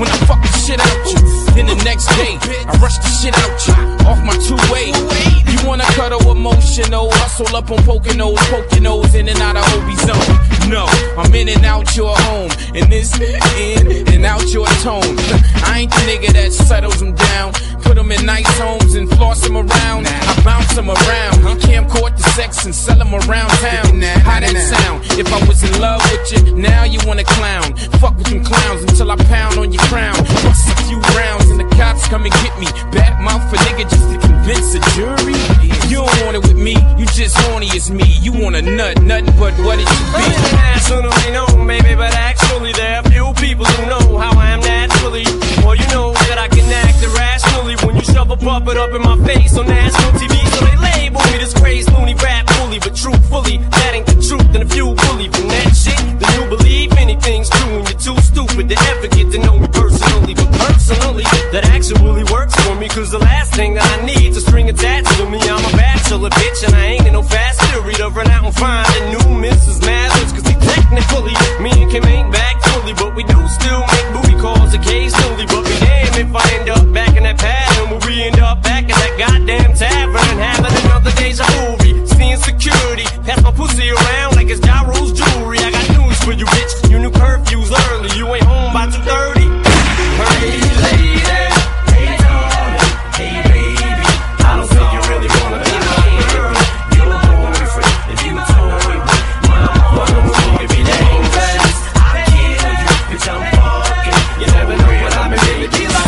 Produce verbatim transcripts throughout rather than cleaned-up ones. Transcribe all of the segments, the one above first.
when I fuck the shit out you. Then the next day, I rush the shit out you. Off my two-way. You wanna cuddle emotional, hustle up on Poconos, poke your nose in and out of Obi zone. No, I'm in and out your home, and this in and out your tone. I ain't the nigga that settles them down, put them in nice homes and floss them around. I bounce them around, he camcord the sex and sell them around town. How that sound? If I was in love with you, now you wanna clown. Fuck with them clowns until I pound on your crown. Bust a few rounds and the cops come and get me. Bad mouth for nigga just to convince a jury. You don't want it with me, you just horny as me. You want a nut, nothing but what it should be. Nationally known, baby, but actually there are few people who know how I am naturally. Well, you know that I can act irrationally when you shove a puppet up in my face on national T V. So they label me this crazy loony rap bully, but truthfully, that ain't the truth. And if you believe in that shit, then you believe anything's true. And you're too stupid to ever get to know me personally. But personally, that actually works for me, cause the last thing that I need is a string attached to me. I'm a bachelor, bitch, and I ain't in no fast theory to run out and find a new Missus Mathers. Cause he technically, me and Kim ain't back fully, but we do still make booty calls occasionally. But be damn if I end up back in that pattern where we end up back in that goddamn tavern and having another deja vu. Seeing security, pass my pussy around like it's Ja Rule's jewelry. I got news for you, bitch. You knew curfew's early, you ain't home by two thirty. Hey lady, hey darling, hey baby, I don't think you really wanna be my girl. You're a boyfriend, if you told me my mama would be dangerous. I'd kill you, bitch, I'm fucking. You never know what I'm really be like.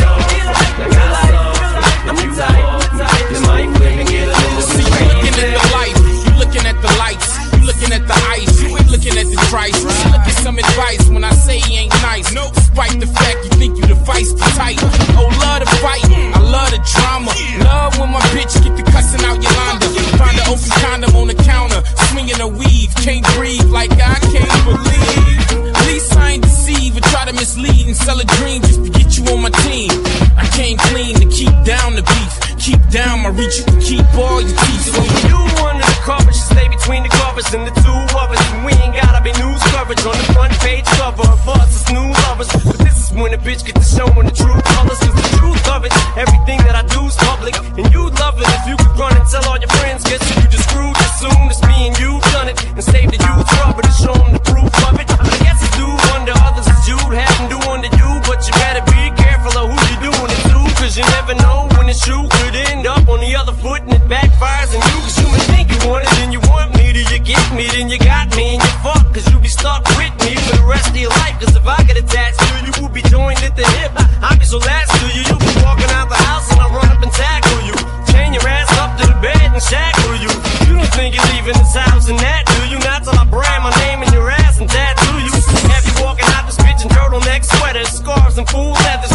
I'm tight, you might win and get a little See, you looking at the light, you looking at the lights, you looking at the ice, you ain't looking at the price. See, look at some advice when I say he ain't nice. Despite the fact you think you the feisty type. Oh, love the fight, I love the drama. Love when my bitch get the cussing out Yolanda. Find an open condom on the counter, swinging a weave. Can't breathe like I can't believe. At least I ain't deceive or try to mislead and sell a dream just to get you on my team. I came clean to keep down the beef. Keep down my reach, you can keep all your teeth. So when you under the covers, you stay between the covers and the two of us. And we ain't gotta be news coverage on the front page cover of us as new lovers. But this is when a bitch get to showing the true colors. Cause the truth of it, everything that I do is public. And you'd love it if you could run and tell all your friends. Guess you just screwed as soon as me and you done it. And save the youth rubber to show them the proof of it. But I guess it's due under others as you'd have them do under you. But you better be careful of who you doing it to. Cause you never know when the shoe could end up on the other foot and it backfires on you. Cause you may think you want it and you want me. Till you get me, then you got me and you fuck. Cause you be stuck with me for the rest of your life. Cause if I get attached to you, we'll be joined at the hip. I'll be so last to you, you'll be walking out the house and I'll run up and tackle you. Chain your ass up to the bed and shackle you. You don't think you're leaving this house and that, do you? Not till I brand my name in your ass and tattoo you. Have you walking out this bitch in turtleneck sweaters, scarves and fool leathers.